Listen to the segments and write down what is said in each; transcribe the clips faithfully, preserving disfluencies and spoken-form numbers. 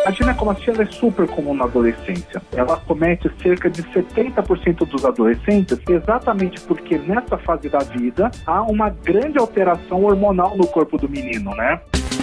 A ginecomastia ela é super comum na adolescência. Ela acomete cerca de setenta por cento dos adolescentes, exatamente porque nessa fase da vida há uma grande alteração hormonal no corpo do menino, né?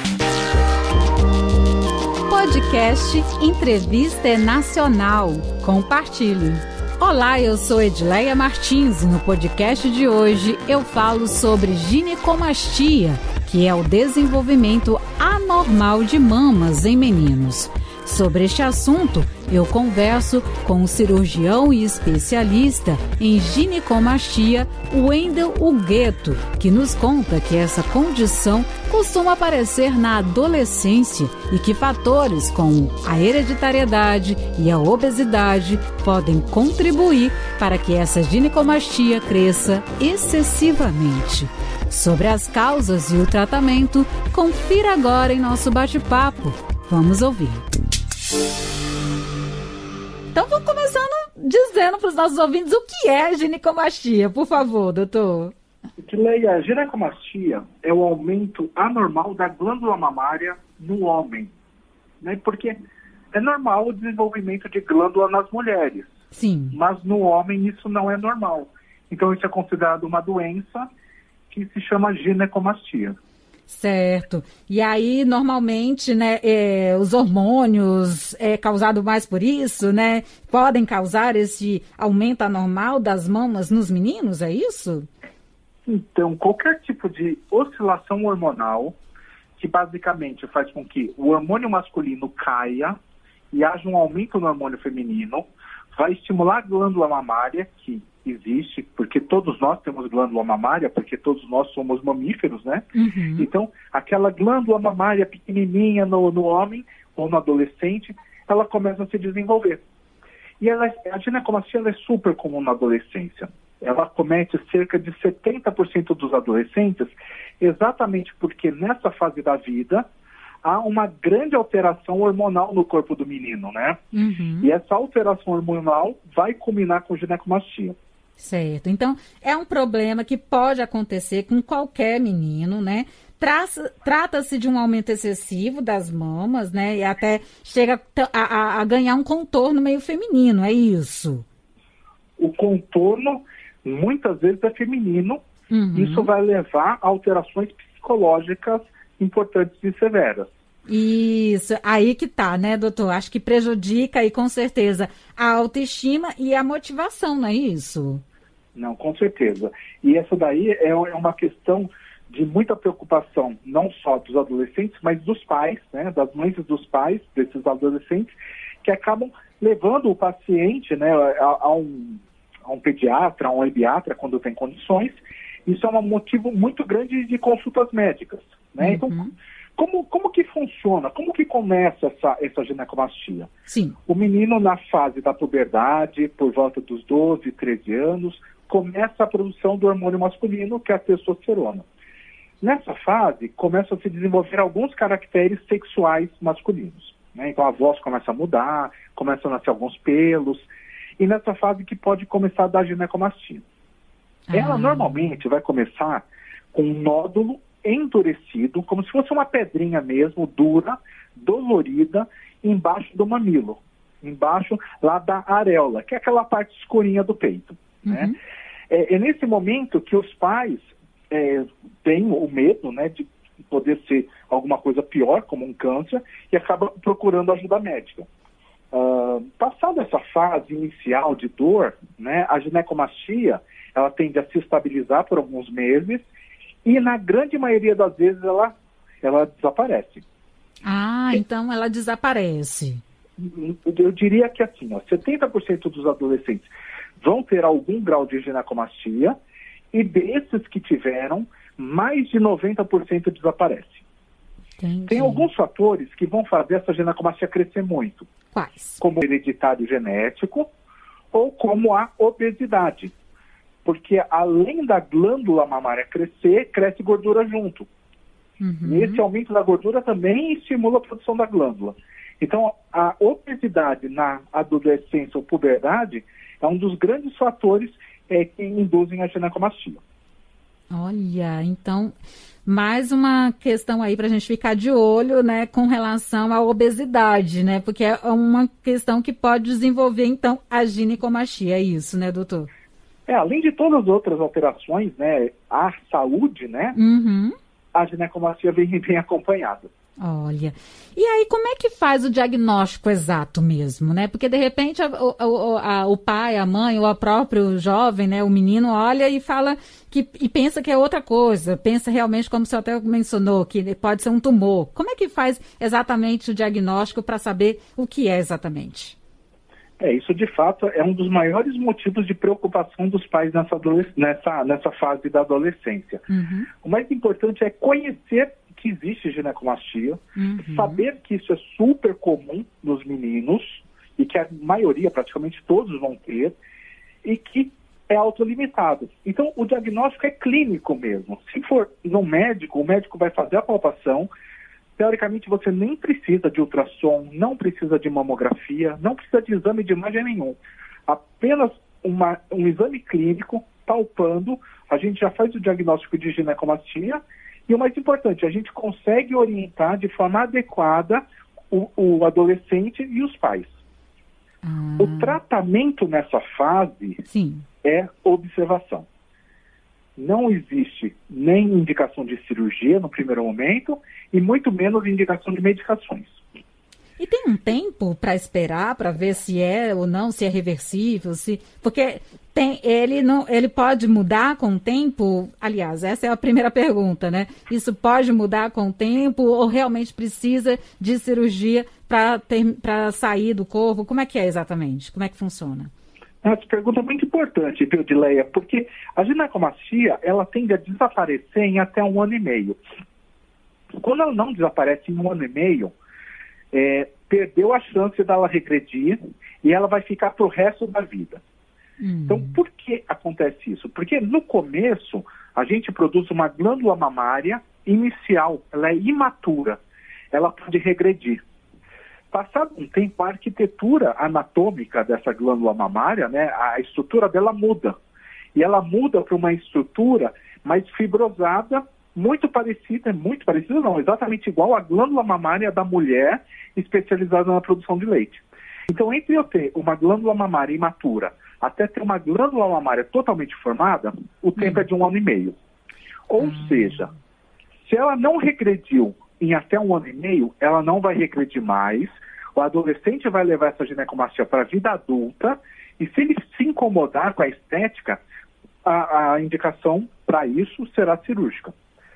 Podcast Entrevista é Nacional. Compartilhe. Olá, eu sou Edileia Martins e no podcast de hoje eu falo sobre ginecomastia, que é o desenvolvimento anormal de mamas em meninos. Sobre este assunto, eu converso com o cirurgião e especialista em ginecomastia, Wendel Hugueto, que nos conta que essa condição costuma aparecer na adolescência e que fatores como a hereditariedade e a obesidade podem contribuir para que essa ginecomastia cresça excessivamente. Sobre as causas e o tratamento, confira agora em nosso bate-papo. Vamos ouvir. Então vamos começando dizendo para os nossos ouvintes o que é ginecomastia, por favor, doutor. Leia, a ginecomastia é o aumento anormal da glândula mamária no homem, né? Porque é normal o desenvolvimento de glândula nas mulheres. Sim. Mas no homem isso não é normal. Então isso é considerado uma doença que se chama ginecomastia. Certo. E aí, normalmente, né, é, os hormônios é causado mais por isso, né? Podem causar esse aumento anormal das mamas nos meninos, é isso? Então, qualquer tipo de oscilação hormonal, que basicamente faz com que o hormônio masculino caia e haja um aumento no hormônio feminino, vai estimular a glândula mamária, que existe, porque todos nós temos glândula mamária, porque todos nós somos mamíferos, né? Uhum. Então, aquela glândula mamária pequenininha no, no homem ou no adolescente, ela começa a se desenvolver. E ela, a ginecomastia ela é super comum na adolescência. Ela acomete cerca de setenta por cento dos adolescentes, exatamente porque nessa fase da vida há uma grande alteração hormonal no corpo do menino, né? Uhum. E essa alteração hormonal vai culminar com ginecomastia. Certo. Então, é um problema que pode acontecer com qualquer menino, né? Traça, trata-se de um aumento excessivo das mamas, né? E até chega a, a, a ganhar um contorno meio feminino, é isso? O contorno, muitas vezes, é feminino. Uhum. Isso vai levar a alterações psicológicas importantes e severas. Isso, aí que tá, né, doutor? Acho que prejudica aí, com certeza, a autoestima e a motivação, não é isso? Não, com certeza. E essa daí é uma questão de muita preocupação, não só dos adolescentes, mas dos pais, né, das mães e dos pais desses adolescentes, que acabam levando o paciente, né, a, a, um, a um pediatra, a um ebiatra, quando tem condições. Isso é um motivo muito grande de consultas médicas, né? Uhum. Então, como, como que funciona? Como que começa essa, essa ginecomastia? Sim. O menino, na fase da puberdade, por volta dos doze, treze anos, começa a produção do hormônio masculino, que é a testosterona. Nessa fase, começam a se desenvolver alguns caracteres sexuais masculinos, né? Então a voz começa a mudar, começam a nascer alguns pelos, e nessa fase que pode começar a dar ginecomastia. Ah. Ela normalmente vai começar com um nódulo endurecido, como se fosse uma pedrinha mesmo, dura, dolorida, embaixo do mamilo, embaixo lá da areola, que é aquela parte escurinha do peito. Uhum. Né? É, é nesse momento que os pais é, têm o medo, né, de poder ser alguma coisa pior, como um câncer, e acabam procurando ajuda médica. Uh, passada essa fase inicial de dor, né, a ginecomastia ela tende a se estabilizar por alguns meses e na grande maioria das vezes ela, ela desaparece. Ah, então ela desaparece. Eu diria que assim, ó, setenta por cento dos adolescentes vão ter algum grau de ginecomastia e desses que tiveram, mais de noventa por cento desaparece. Entendi. Tem alguns fatores que vão fazer essa ginecomastia crescer muito. Quais? Como o hereditário genético ou como a obesidade. Porque além da glândula mamária crescer, cresce gordura junto. Uhum. E esse aumento da gordura também estimula a produção da glândula. Então, a obesidade na adolescência ou puberdade é um dos grandes fatores é, que induzem a ginecomastia. Olha, então... mais uma questão aí para a gente ficar de olho, né, com relação à obesidade, né? Porque é uma questão que pode desenvolver, então, a ginecomastia. É isso, né, doutor? É, além de todas as outras alterações, né, à saúde, né, uhum. a ginecomastia vem, vem acompanhada. Olha, e aí como é que faz o diagnóstico exato mesmo, né? Porque de repente a, o, a, o pai, a mãe ou o próprio jovem, né, o menino olha e fala que, e pensa que é outra coisa, pensa realmente, como o senhor até mencionou, que pode ser um tumor. Como é que faz exatamente o diagnóstico para saber o que é exatamente? É, isso de fato é um dos maiores motivos de preocupação dos pais nessa, nessa, nessa fase da adolescência. Uhum. O mais importante é conhecer que existe ginecomastia, uhum. saber que isso é super comum nos meninos e que a maioria, praticamente todos vão ter, e que é autolimitado. Então, o diagnóstico é clínico mesmo. Se for no médico, o médico vai fazer a palpação. Teoricamente, você nem precisa de ultrassom, não precisa de mamografia, não precisa de exame de imagem nenhum. Apenas uma, um exame clínico, palpando, a gente já faz o diagnóstico de ginecomastia. E o mais importante, a gente consegue orientar de forma adequada o, o adolescente e os pais. Ah. O tratamento nessa fase Sim. é observação. Não existe nem indicação de cirurgia no primeiro momento e muito menos indicação de medicações. E tem um tempo para esperar, para ver se é ou não, se é reversível, se porque tem, ele, não, ele pode mudar com o tempo? Aliás, essa é a primeira pergunta, né? Isso pode mudar com o tempo ou realmente precisa de cirurgia para sair do corpo? Como é que é exatamente? Como é que funciona? Essa pergunta é muito importante, viu, Dileia? Porque a ginecomastia, ela tende a desaparecer em até um ano e meio. Quando ela não desaparece em um ano e meio, É, perdeu a chance dela regredir e ela vai ficar para o resto da vida. Hum. Então, por que acontece isso? Porque no começo, a gente produz uma glândula mamária inicial, ela é imatura, ela pode regredir. Passado um tempo, a arquitetura anatômica dessa glândula mamária, né, a estrutura dela muda. E ela muda para uma estrutura mais fibrosada, muito parecida, muito parecida não, exatamente igual à glândula mamária da mulher especializada na produção de leite. Então, entre eu ter uma glândula mamária imatura até ter uma glândula mamária totalmente formada, o tempo hum. é de um ano e meio. Ou hum. seja, se ela não regrediu em até um ano e meio, ela não vai regredir mais, o adolescente vai levar essa ginecomastia para a vida adulta, e se ele se incomodar com a estética, a, a indicação para isso será cirúrgica.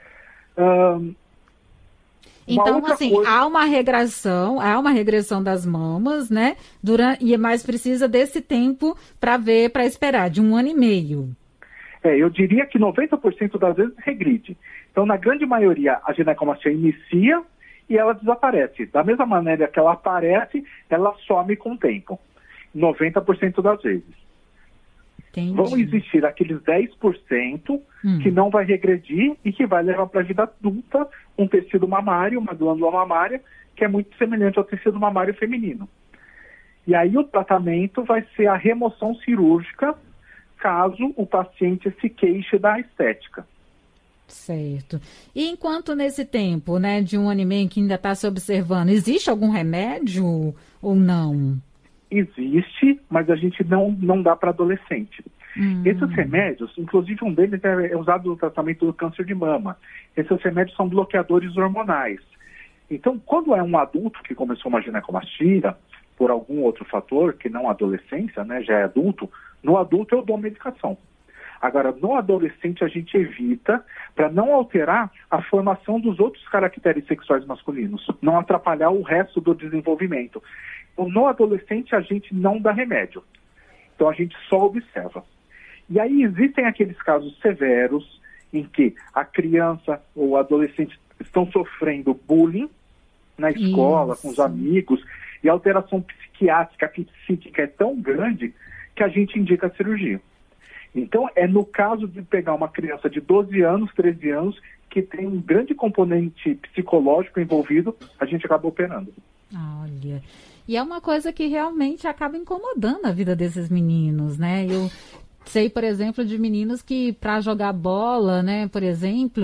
Um, então, assim, coisa... há uma regressão, há uma regressão das mamas, né? Durante, e mais precisa desse tempo para ver, para esperar, de um ano e meio. É, eu diria que noventa por cento das vezes regride. Então, na grande maioria, a ginecomastia inicia e ela desaparece. Da mesma maneira que ela aparece, ela some com o tempo. noventa por cento das vezes. Entendi. Vão existir aqueles dez por cento hum. que não vai regredir e que vai levar para a vida adulta um tecido mamário, uma glândula mamária, que é muito semelhante ao tecido mamário feminino. E aí o tratamento vai ser a remoção cirúrgica, caso o paciente se queixe da estética. Certo. E enquanto nesse tempo, né, de um ano e meio que ainda está se observando, existe algum remédio ou não? Existe, mas a gente não, não dá para adolescente. Hum. Esses remédios, inclusive um deles é, é usado no tratamento do câncer de mama. Esses remédios são bloqueadores hormonais. Então, quando é um adulto que começou uma ginecomastia, por algum outro fator, que não a adolescência, né, já é adulto, no adulto eu dou medicação. Agora, no adolescente a gente evita para não alterar a formação dos outros caracteres sexuais masculinos, não atrapalhar o resto do desenvolvimento. Então, no adolescente a gente não dá remédio. Então a gente só observa. E aí existem aqueles casos severos em que a criança ou o adolescente estão sofrendo bullying na escola, Isso. com os amigos, e a alteração psiquiátrica, psíquica é tão grande que a gente indica a cirurgia. Então, é no caso de pegar uma criança de doze anos, treze anos, que tem um grande componente psicológico envolvido, a gente acaba operando. Olha, e é uma coisa que realmente acaba incomodando a vida desses meninos, né? Eu sei, por exemplo, de meninos que para jogar bola, né, por exemplo,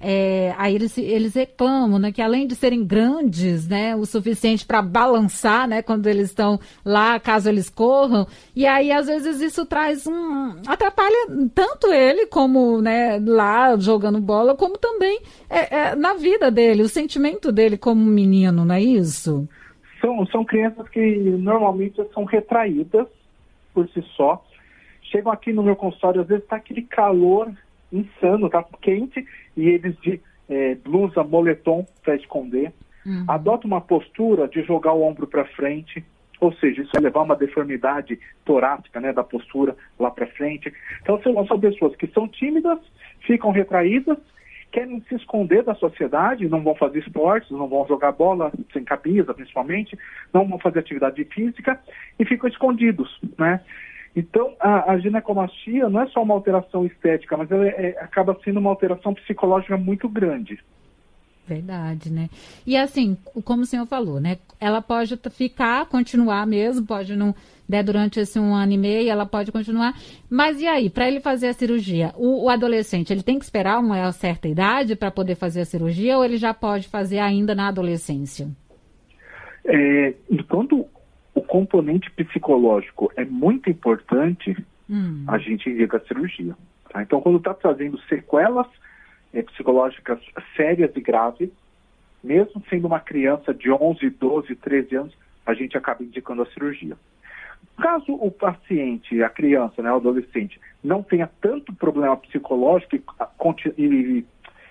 é, aí eles, eles reclamam, né, que além de serem grandes, né, o suficiente para balançar, né, quando eles estão lá, caso eles corram, e aí às vezes isso traz um, atrapalha tanto ele como, né, lá jogando bola, como também é, é, na vida dele, o sentimento dele como menino, não é isso? São, são crianças que normalmente são retraídas por si só. Chegam aqui no meu consultório, às vezes está aquele calor insano, tá quente, e eles de é, blusa, moletom para esconder. Uhum. Adotam uma postura de jogar o ombro para frente, ou seja, isso vai levar uma deformidade torácica, né, da postura lá para frente. Então são, são pessoas que são tímidas, ficam retraídas, querem se esconder da sociedade, não vão fazer esportes, não vão jogar bola sem camisa, principalmente, não vão fazer atividade física e ficam escondidos, né? Então, a, a ginecomastia não é só uma alteração estética, mas ela é, acaba sendo uma alteração psicológica muito grande. Verdade, né? E assim, como o senhor falou, né? Ela pode ficar, continuar mesmo, pode não, né, durante esse um ano e meio, ela pode continuar. Mas e aí, para ele fazer a cirurgia, o, o adolescente, ele tem que esperar uma certa idade para poder fazer a cirurgia ou ele já pode fazer ainda na adolescência? É, enquanto o componente psicológico é muito importante, hum. a gente indica a cirurgia. Tá? Então, quando está trazendo sequelas é, psicológicas sérias e graves, mesmo sendo uma criança de onze, doze, treze anos, a gente acaba indicando a cirurgia. Caso o paciente, a criança, né, o adolescente, não tenha tanto problema psicológico e, e,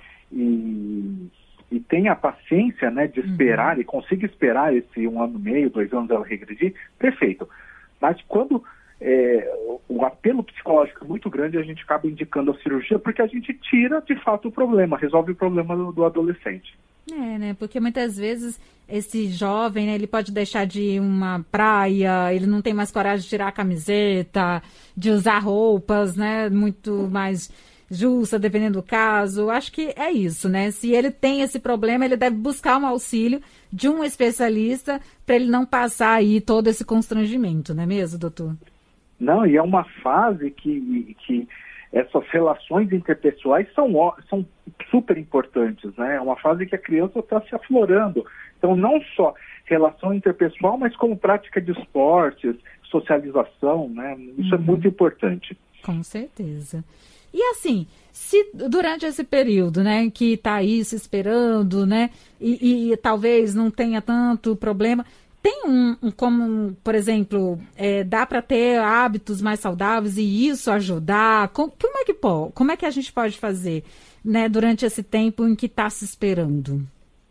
e, e tenha a paciência, né, de esperar uhum. e consiga esperar esse um ano e meio, dois anos ela regredir, perfeito. Mas quando é, o apelo psicológico é muito grande, a gente acaba indicando a cirurgia porque a gente tira, de fato, o problema, resolve o problema do, do adolescente. É, né? Porque muitas vezes esse jovem, né, ele pode deixar de ir uma praia, ele não tem mais coragem de tirar a camiseta, de usar roupas, né, muito mais justa, dependendo do caso. Acho que é isso, né? Se ele tem esse problema, ele deve buscar um auxílio de um especialista para ele não passar aí todo esse constrangimento, não é mesmo, doutor? Não, e é uma fase que... que... essas relações interpessoais são, são super importantes, né? É uma fase que a criança está se aflorando. Então, não só relação interpessoal, mas como prática de esportes, socialização, né? Isso uhum. é muito importante. Com certeza. E assim, se durante esse período, né, que está aí se esperando, né, e, e talvez não tenha tanto problema... Tem um, um como, por exemplo, é, dá para ter hábitos mais saudáveis e isso ajudar? Como, como, é que, pô, como é que a gente pode fazer, né, durante esse tempo em que está se esperando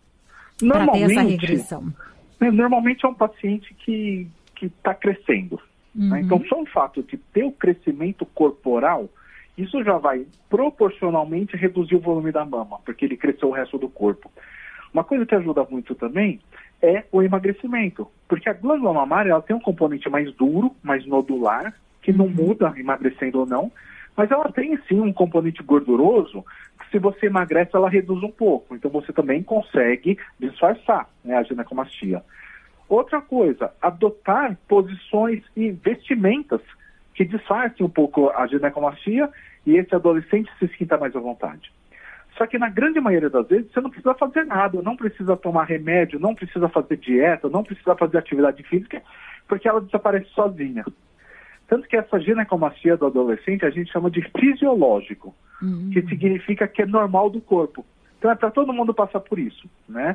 para ter essa regressão? Normalmente é um paciente que está crescendo. Uhum. Né? Então, só o fato de ter o crescimento corporal, isso já vai proporcionalmente reduzir o volume da mama, porque ele cresceu o resto do corpo. Uma coisa que ajuda muito também é o emagrecimento, porque a glândula mamária ela tem um componente mais duro, mais nodular, que não muda emagrecendo ou não, mas ela tem sim um componente gorduroso, que se você emagrece ela reduz um pouco, então você também consegue disfarçar, né, a ginecomastia. Outra coisa, adotar posições e vestimentas que disfarcem um pouco a ginecomastia e esse adolescente se sinta mais à vontade. Só que na grande maioria das vezes você não precisa fazer nada, não precisa tomar remédio, não precisa fazer dieta, não precisa fazer atividade física, porque ela desaparece sozinha. Tanto que essa ginecomastia do adolescente a gente chama de fisiológico, uhum. que significa que é normal do corpo. Então é para todo mundo passar por isso, né?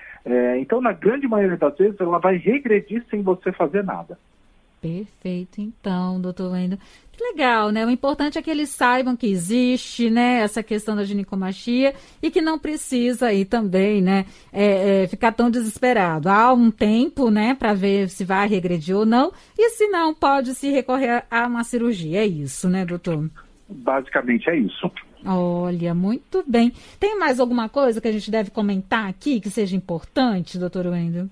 É, então na grande maioria das vezes ela vai regredir sem você fazer nada. Perfeito, então, doutor Wendel. Que legal, né? O importante é que eles saibam que existe, né, essa questão da ginecomastia e que não precisa aí também, né, é, é, ficar tão desesperado. Há um tempo, né, para ver se vai regredir ou não e se não, pode se recorrer a uma cirurgia. É isso, né, doutor? Basicamente é isso. Olha, muito bem. Tem mais alguma coisa que a gente deve comentar aqui que seja importante, doutor Wendel?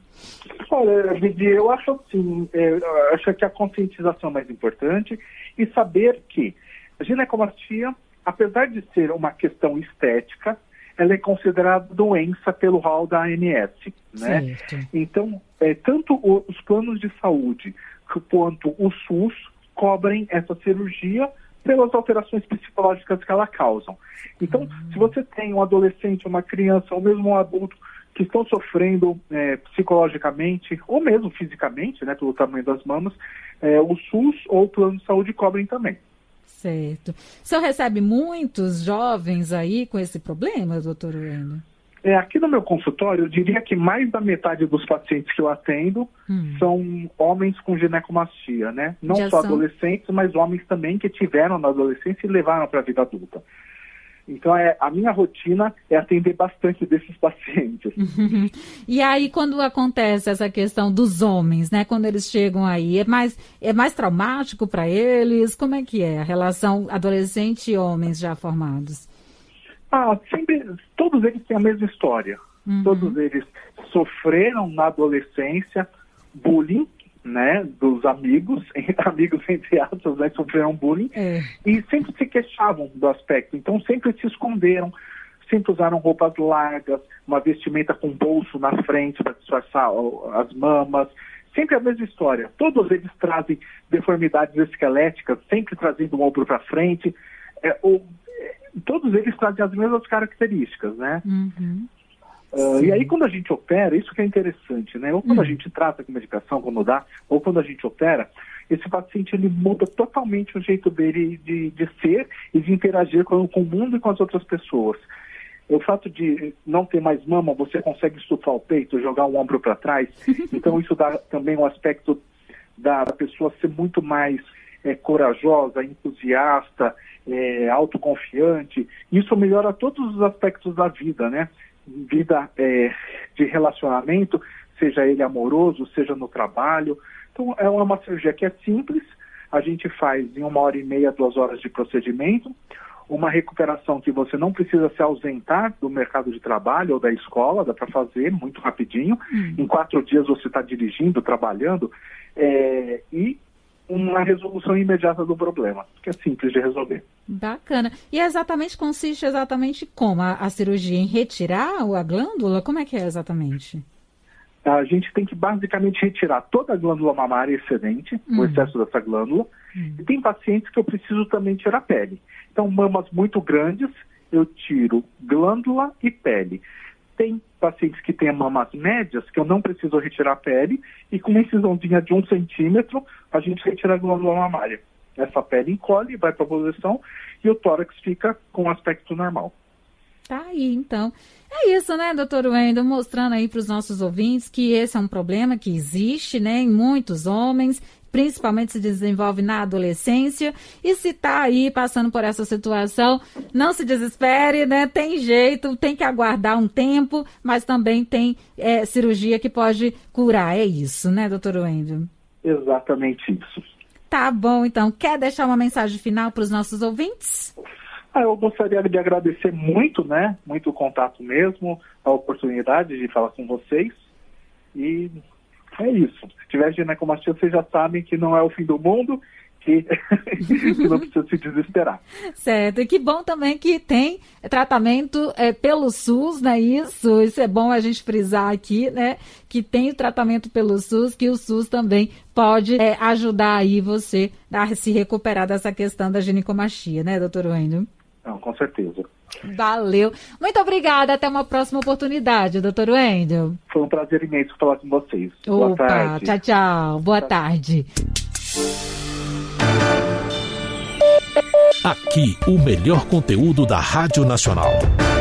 Olha, Didi, eu acho assim, eu acho que a conscientização é mais importante e saber que a ginecomastia, apesar de ser uma questão estética, ela é considerada doença pelo rol da A N S, né? Certo. Então, é, tanto os planos de saúde quanto o SUS cobrem essa cirurgia pelas alterações psicológicas que ela causam. Então, se você tem um adolescente, uma criança ou mesmo um adulto que estão sofrendo é, psicologicamente ou mesmo fisicamente, né, pelo tamanho das mamas, é, o SUS ou o plano de saúde cobrem também. Certo. O senhor recebe muitos jovens aí com esse problema, doutor Wendel? É, aqui no meu consultório, eu diria que mais da metade dos pacientes que eu atendo hum. são homens com ginecomastia, né? Não Já só são... adolescentes, mas homens também que tiveram na adolescência e levaram para a vida adulta. Então, é, a minha rotina é atender bastante desses pacientes. E aí, quando acontece essa questão dos homens, né? Quando eles chegam aí, é mais, é mais traumático para eles? Como é que é a relação adolescente e homens já formados? Ah, sempre, todos eles têm a mesma história. Uhum. Todos eles sofreram na adolescência bullying, né, dos amigos, amigos entre aspas, né, sofreram bullying, é. E sempre se queixavam do aspecto. Então sempre se esconderam, sempre usaram roupas largas, uma vestimenta com bolso na frente para disfarçar as mamas. Sempre a mesma história. Todos eles trazem deformidades esqueléticas, sempre trazendo o ombro para frente. É, ou, todos eles trazem as mesmas características, né? Uhum. Uh, e aí quando a gente opera, isso que é interessante, né? Ou quando uhum. a gente trata com medicação, quando dá, ou quando a gente opera, esse paciente ele muda totalmente o jeito dele de, de ser e de interagir com, com o mundo e com as outras pessoas. O fato de não ter mais mama, você consegue estufar o peito, jogar o ombro para trás, então isso dá também um aspecto da, da pessoa ser muito mais é, corajosa, entusiasta, é, autoconfiante. Isso melhora todos os aspectos da vida, né? Vida é, de relacionamento, seja ele amoroso, seja no trabalho. Então é uma cirurgia que é simples, a gente faz em uma hora e meia, duas horas de procedimento, uma recuperação que você não precisa se ausentar do mercado de trabalho ou da escola, dá para fazer muito rapidinho, hum. em quatro dias você está dirigindo, trabalhando, é, e uma resolução imediata do problema, que é simples de resolver. Bacana. E exatamente consiste exatamente como? A, a cirurgia em retirar a glândula? Como é que é exatamente? A gente tem que basicamente retirar toda a glândula mamária excedente, hum. o excesso dessa glândula, hum. e tem pacientes que eu preciso também tirar pele. Então, mamas muito grandes, eu tiro glândula e pele. Tem pacientes que têm mamas médias, que eu não preciso retirar a pele, e com uma incisãozinha de um centímetro, a gente retira a glândula mamária. Essa pele encolhe, vai para a posição, e o tórax fica com um aspecto normal. Tá aí, então. É isso, né, doutor Wendel? Mostrando aí para os nossos ouvintes que esse é um problema que existe, né, em muitos homens, principalmente se desenvolve na adolescência. E se está aí passando por essa situação, não se desespere, né? Tem jeito, tem que aguardar um tempo, mas também tem é, cirurgia que pode curar. É isso, né, doutor Wendel? Exatamente isso. Tá bom, então. Quer deixar uma mensagem final para os nossos ouvintes? Ah, eu gostaria de agradecer muito, né? Muito o contato mesmo, a oportunidade de falar com vocês. E é isso. Se tiver ginecomastia, vocês já sabem que não é o fim do mundo, que, que não precisa se desesperar. Certo. E que bom também que tem tratamento é, pelo SUS, né? Isso, isso é bom a gente frisar aqui, né? Que tem o tratamento pelo SUS, que o SUS também pode é, ajudar aí você a se recuperar dessa questão da ginecomastia, né, doutor Wendel? Não, com certeza. Valeu. Muito obrigada. Até uma próxima oportunidade, doutor Wendel. Foi um prazer imenso falar com vocês. Opa, boa tarde. Tchau, tchau. Boa tchau. tarde. Aqui, o melhor conteúdo da Rádio Nacional.